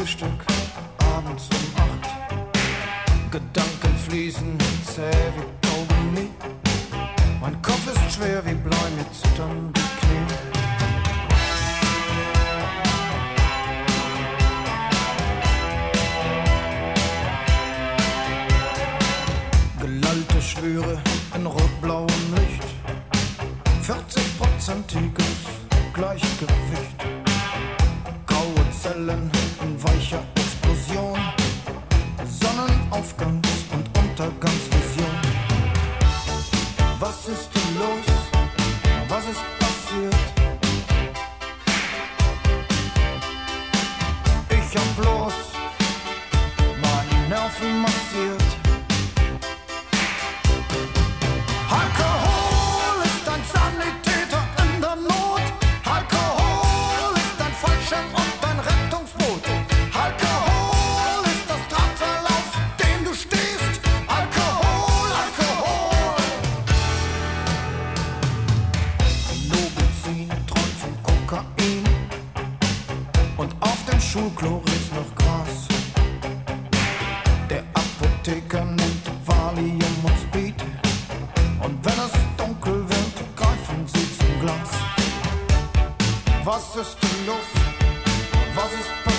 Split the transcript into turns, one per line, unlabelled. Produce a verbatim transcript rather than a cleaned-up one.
Frühstück, abends um acht. Gedanken fließen zäh wie Kaugummi. Mein Kopf ist schwer wie Blei, mir zittern die Knie. Gelallte Schwüre in rot-blauem Licht, vierzig-prozentiges Gleichgewicht. Graue Zellen in weicher Explosion, Sonnenaufgangs- und Untergangsvision. Was ist denn los? Was ist passiert? Ich hab bloß meine Nerven massiert. Alkohol ist ein Sanitäter in der Not. Alkohol ist ein Fallschirm und ein Rettungsboot. Alkohol ist das Drahtseil, auf dem du stehst. Alkohol, Alkohol. Nobelzin träumt von Kokain und auf dem Schulklo riecht's nach Gras. Der Apotheker nimmt Valium und Speed. Und wenn es dunkel wird, greifen sie zum Glas. Was ist denn los? Was ist passiert?